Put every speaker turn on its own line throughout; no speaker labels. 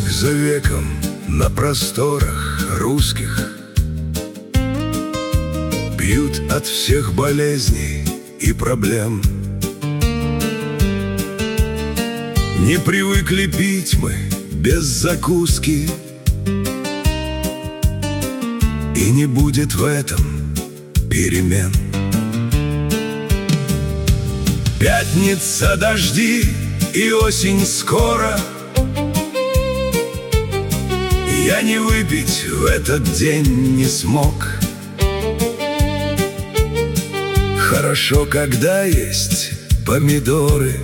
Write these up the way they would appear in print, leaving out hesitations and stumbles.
Век за веком на просторах русских пьют от всех болезней и проблем. Не привыкли пить мы без закуски, и не будет в этом перемен. Пятница, дожди и осень скоро. Я не выпить в этот день не смог. Хорошо, когда есть помидоры,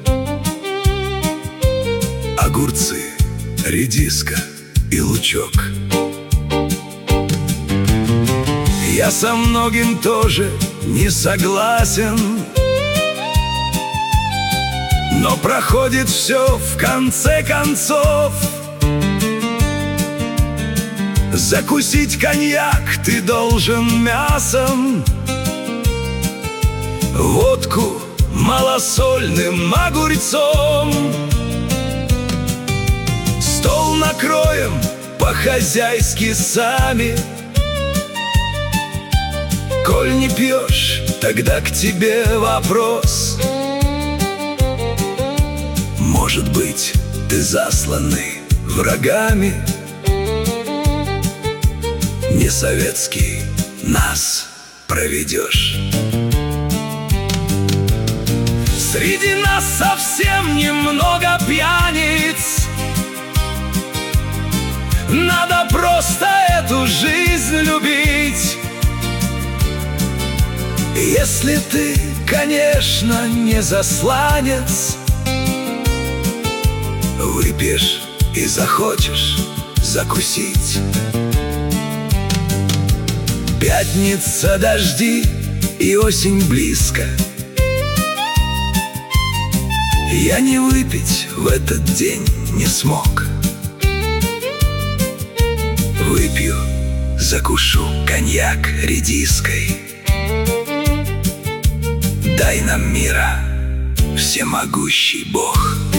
огурцы, редиска и лучок. Я со многим тоже не согласен, но проходит все в конце концов. Закусить коньяк ты должен мясом, водку малосольным огурцом. Стол накроем по-хозяйски сами. Коль не пьешь, тогда к тебе вопрос. Может быть, ты засланный врагами, не советский нас проведешь. Среди нас совсем немного пьяниц. Надо просто эту жизнь любить. Если ты, конечно, не засланец, выпьешь и захочешь закусить. Пятница, дожди и осень близко. Я не выпить в этот день не смог. Выпью, закушу коньяк редиской. Дай нам мира всемогущий Бог.